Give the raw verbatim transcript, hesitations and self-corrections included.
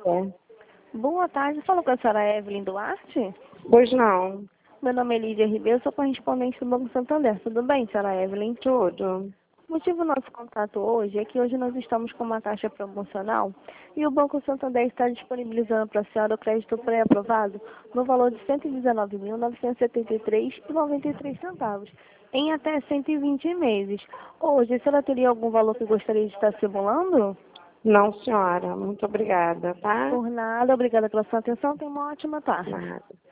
É. Boa tarde, falo com a senhora Evelyn Duarte? Pois não, Meu nome é Lídia Ribeiro, sou correspondente do Banco Santander. Tudo bem, senhora Evelyn? tudo. O motivo do nosso contato hoje é que hoje nós estamos com uma taxa promocional e o Banco Santander está disponibilizando para a senhora o crédito pré-aprovado no valor de cento e dezenove mil, novecentos e setenta e três reais e noventa e três centavos, em até cento e vinte meses. Hoje, a senhora teria algum valor que gostaria de estar simulando? Não, senhora. Muito obrigada, tá? Por nada, obrigada pela sua atenção, tenha uma ótima tarde. Nada.